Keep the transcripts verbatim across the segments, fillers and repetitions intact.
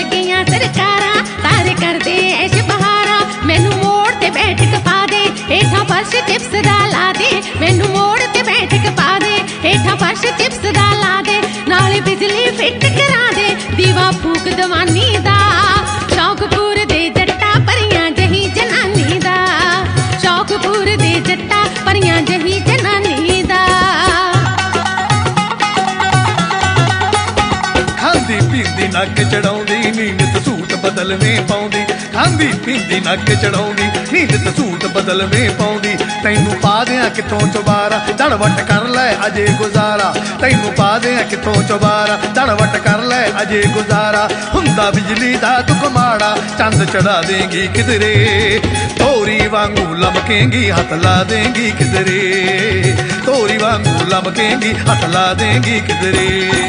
गईयां सरकारां सारे करदे ऐश बहारां मैनू मोड़ ते बैठक पा दे हेठां फर्श चिप्स दा ला दे मैनू मोड़ ते बैठक पा दे हेठां फर्श चिप्स दा ला दे नाले बिजली फिट करा दे दीवा फूक दवानी दा शौकपुर दे जट्टा परियां जही जनानी दा शौकपुर दे जट्टा परियां जही जनानी दा खांदी पींदी नक चढ़ाउंदी नींद सूट बदलवें पाउंदी खांदी पींदी नक चढ़ाउंदी नींद सूट बदलवें पाउंदी तैनू पा दियां किथों चुबारा दड़वट कर लै अजे गुजारा तैनू पा दियां किथों चुबारा दड़वट कर लै अजे गुजारा हुंदा बिजली दा तुक माड़ा चंद चढ़ा देंगी किधरे तोरी वांगू लमकेंगी हथ ला देंगी किधरे तोरी वांगू लमकेंगी हथ ला देंगी किधरे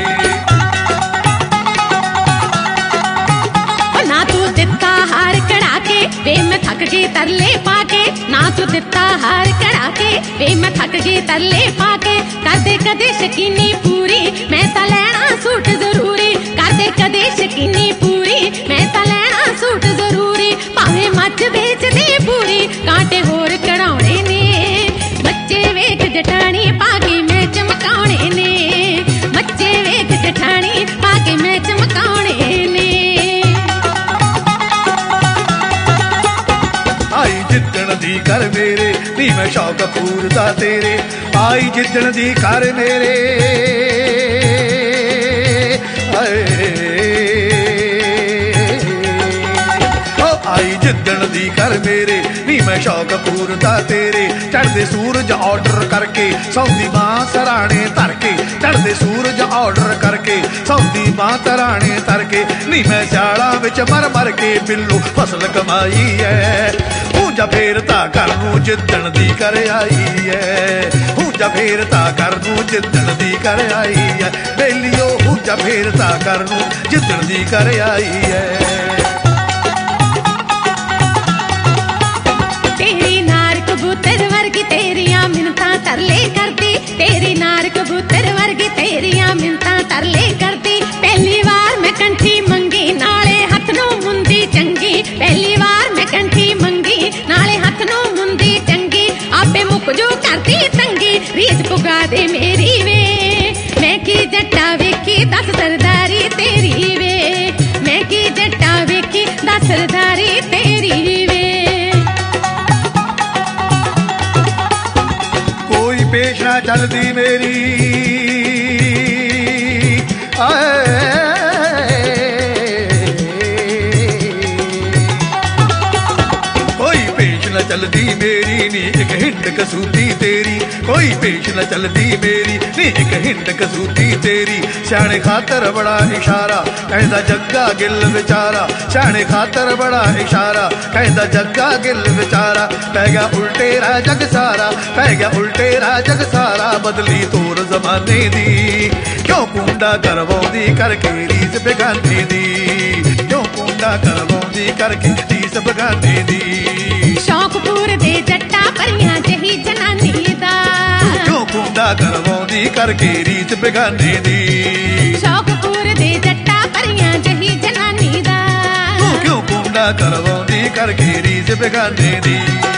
ना तू दिता हार कड़ा के वे मैं थक गई तरले पाके ना तू दिता हार कड़ा के वे मैं थक गई तरले पाके करदे कदे शकीनी पूरी मैं ता लैना सूट जरूरी करदे कदे शकीनी पूरी मैं ता लैना सूट जरूरी भावे मच बेच दे पूरी कांटे होर कढ़ाउणे ने बच्चे वेख जठानी पाके मैं चमकाउणे ने बच्चे वेख जठानी पाके मैं चमकाउणे ने आई जिद्दण दी कर मेरे नी मैं शौकपुर दा तेरे आई जिद्दण दी कर मेरे आई जिद्दण दी कर मेरे नी मैं शौकपुर दा तेरे चढ़दे सूरज ऑर्डर करके सौंदी मां सराणे धर के चढ़दे सूरज ऑर्डर करके सौंदी मां तराणे धर के नी मैं सियाला विच मर मर के बिल्लू फसल कमाई है ऊंजा फेरता घर नूं जिद्दण दी कर आई है ऊंजा फेरता घर नूं जिद्दण दी कर आई है बेलियो ऊंजा फेरता घर नूं जिद्दण दी कर आई है तेरी नार कबूतर वर्गी तेरियां मिन्नतां तरले करदी तेरी नार कबूतर वर्गी तेरियां मिन्नतां तरले करदी पहली बार मैं कंठी मंगी नाले हथ नूं मुंदी चंगी पहली बार मैं कंठी मंगी नाले हथ नूं मुंदी चंगी आपे मुक जो करदी तंगी रीत पुगा दे मेरी वे मैं की जट्टा वेखी दस सरदारी तेरी वे मैं की जट्टा वेखी दस सरदारी तेरी वे पेश ना चलदी मेरी कोई पेश न चलदी मेरी नी एक हिंड कसूती तेरी कोई पेश न चलदी मेरी नी एक हिंड कसूती तेरी सियाणे खातर बड़ा इशारा कहंदा जग्गा गिल विचारा सियाणे खातर बड़ा इशारा कहंदा जग्गा गिल विचारा पै गया उल्टे रा जग सारा पै गया उल्टे रा जग सारा बदली तोर जमाने दी क्यों कुंडा करवाउंदी करके रीस बेगाने दी क्यों कुंडा करवाउंदी करके रीस बेगाने दी शौकपुर दे जट्टा परियां जही जनानी दा क्यों कुंडा करवाउंदी करके रीस बेगाने दी शौकपुर दे जट्टा परियां जही जनानी दा क्यों कुंडा करवाउंदी करके रीस बेगाने दी।